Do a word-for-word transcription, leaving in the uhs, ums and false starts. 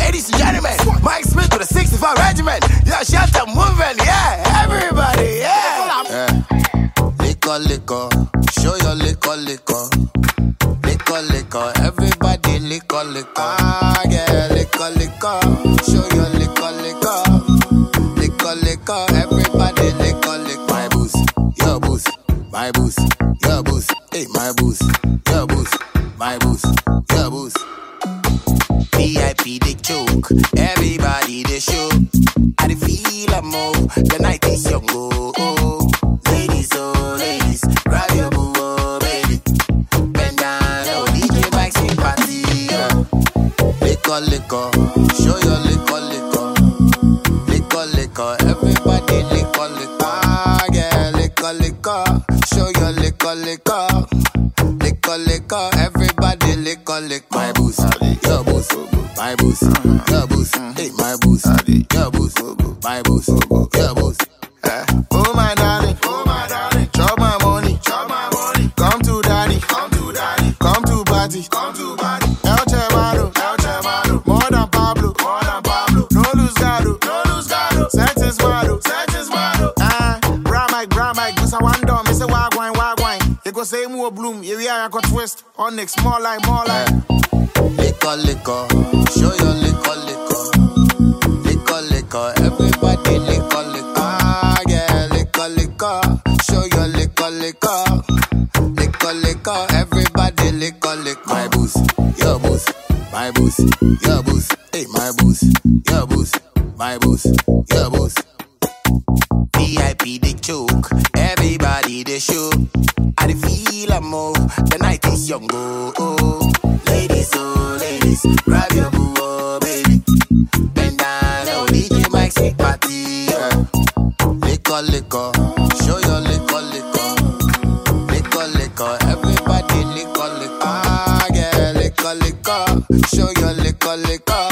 ladies and gentlemen, Mike Smith with a sixty-five regiment. Yeah, shut up, moving, yeah, everybody, yeah. yeah. Liquor, liquor, show your liquor, liquor. Liquor, liquor, everybody liquor, liquor. Ah, yeah, liquor, liquor, show your liquor, liquor. Liquor, liquor, everybody liquor, liquor. My boost, your boost, my boost, your boost. Hey, my boost, your boost, my boost, your boost. V I P they choke, everybody they show. I dey feel a move, the night is young, oh, oh. Ladies, oh, ladies, grab your boo, oh, baby. Bend down, oh, D J Mike sing party, oh. Liquor, liquor, show your liquor, liquor. Liquor, liquor, everybody liquor, liquor. Ah, yeah, liquor, liquor, show your liquor, liquor. Liquor, liquor, everybody liquor, liquor. My boost, your boost, my boost, your boost, hey, my boost, your boost, my boost, your boost. Oh my darling, oh my darling, chop my money, chop my money. Come to daddy, come to daddy, come to party, come to party. El Chemado, El Chemado, more than Pablo, more than Pablo. No lose gado, no lose gado. Set is mado, set is mado. Ah, bra Mike, bra Mike, this a one dom, it's a wag wine, wag wine. You go say more bloom, here we are, I got twist. On next, more like, more like. Liquor, liquor, show your liquor, liquor. Liquor, liquor, everybody liquor, liquor. Ah, yeah, liquor, liquor, show your liquor, liquor. Liquor, liquor, everybody liquor, liquor. My boost, your boost, my boost, your boost. Hey, my boost, your boost, my boost, your boost. V I P they choke, everybody they show. I dey feel a move, the night is young, oh, oh. Ladies, oh, ladies, grab your boo, oh, baby. Bend down, oh, D J Mike sing party, oh. Liquor, liquor, show your liquor, liquor. Liquor, liquor, everybody liquor, liquor. Ah, yeah, liquor, liquor, show your liquor, liquor.